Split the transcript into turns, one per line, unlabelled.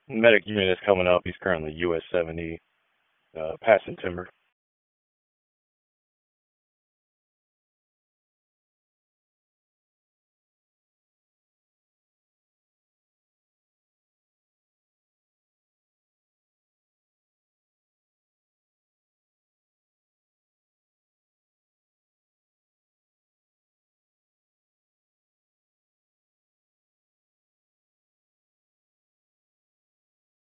Medic unit is coming up. He's currently US 70, passing timber.